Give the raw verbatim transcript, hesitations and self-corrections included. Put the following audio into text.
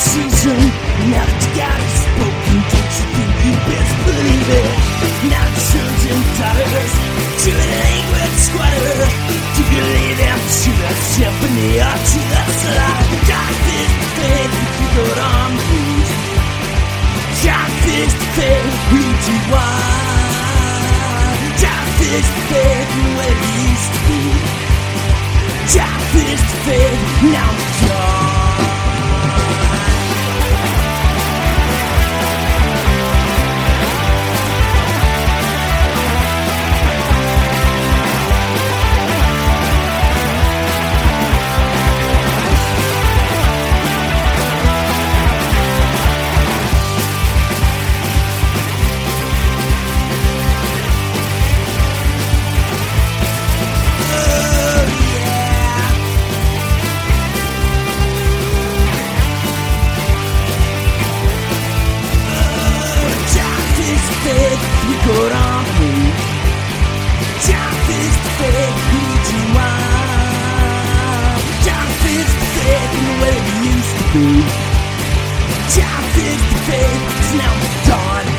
season. Now that you got it spoken, don't you think you best believe it? Now the sons and daughters to the language squatter, do you lay them to the symphony or to the slide? Got this thing you go on blues. Got this thing we do wide. Got this thing where it used to be. Got this thing now it's gone. We go on move. Time is the fate we do want. Time is the fate in the way we used to be. Time is the fate, it's now it's dawn.